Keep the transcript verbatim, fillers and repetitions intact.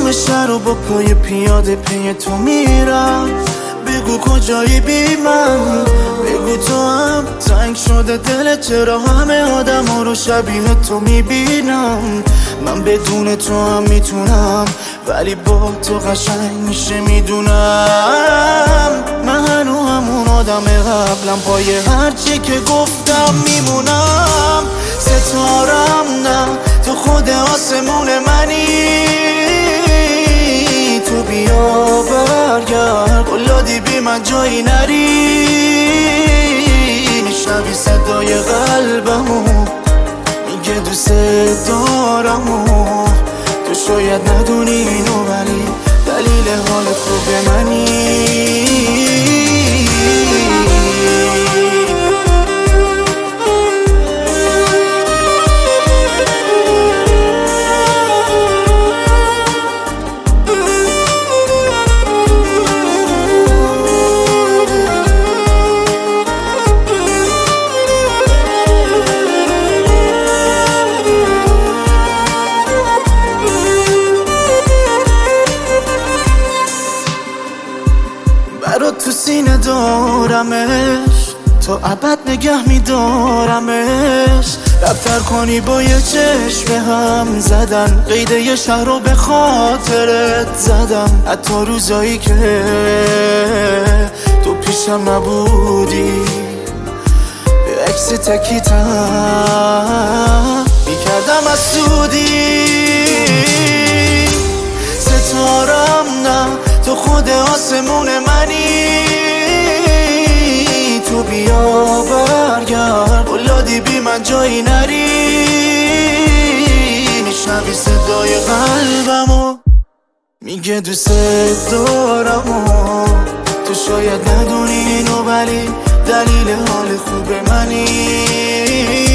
تموم شهر و با پای پیاده پی تو میرم. بگو کجایی بی من، بگو تو هم تنگ شده دلت، چرا همه آدم ها رو شبیه تو میبینم. من بدون تو هم میتونم، ولی با تو قشنگ میشه میدونم. من هنو همون آدم قبلم، پای هرچی که گفتم میمونم. ستارم نه، تو خود آسمون منی. تو بیا برگرد، قلادی بی من جایی نری. میشنوی صدای قلبمو میگه دوست دارمو. تو شاید ندونی اینو، ولی دلیل حال خوب منی. برات تو سینه دارمش، تا ابد نگه میدارمش. رفتر کنی با یه چشم هم زدن، قید یه شهر رو به خاطرت زدم. حتی روزایی که تو پیشم نبودی، به عکس تکیتم میکردم از سودی. ستارم نه، تو خود آسمون منی. تو بیا برگرد، قلادی بی من جایی نری. میشنوی صدای قلبمو میگه دوست دارمو. تو شاید ندونی اینو، ولی دلیل حال خوب منی.